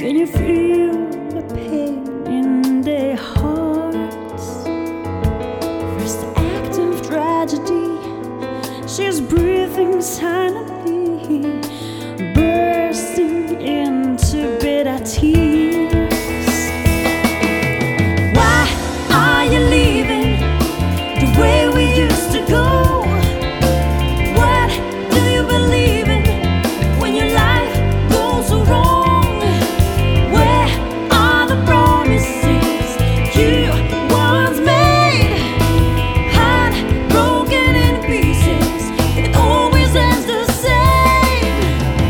Can you feel the pain in their hearts? First act of tragedy, she's breathing silently, bursting into bitter tears. Why are you leaving the way we used to go? What do you believe in when your life goes so wrong? Where are the promises you once made? Heartbroken in pieces, it always ends the same.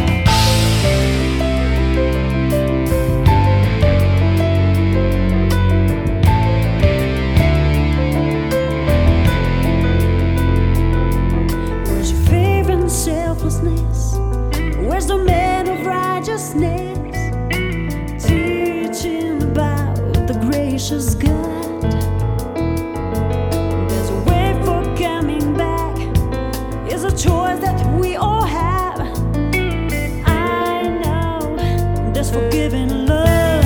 Where's your faith and selflessness? Where's the man of righteousness? Teaching about the gracious God. There's a way for coming back. It's a choice that we all have. I know there's forgiving love.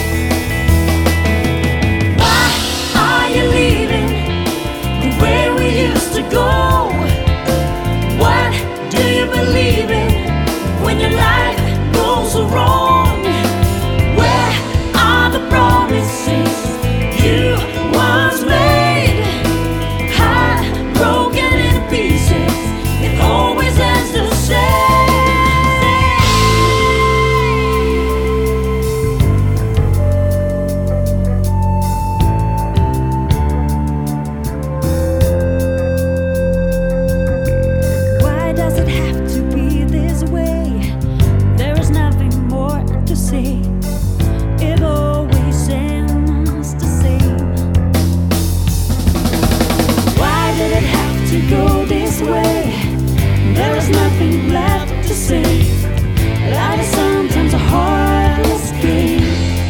Why are you leaving the way we used to go? What do you believe in when your life goes so wrong? Where are the promises you once made? Heartbroken in pieces, it always ends the same. Why does it have to be this way? There is nothing more to say. It always ends the same. Why did it have to go this way? There is nothing left to say. Life is sometimes a heartless game.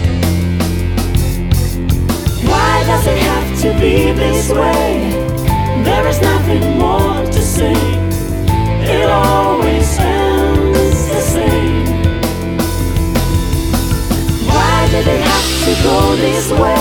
Why does it have to be this way? There is nothing more to say. It always ends the same. Why did it have to go this way?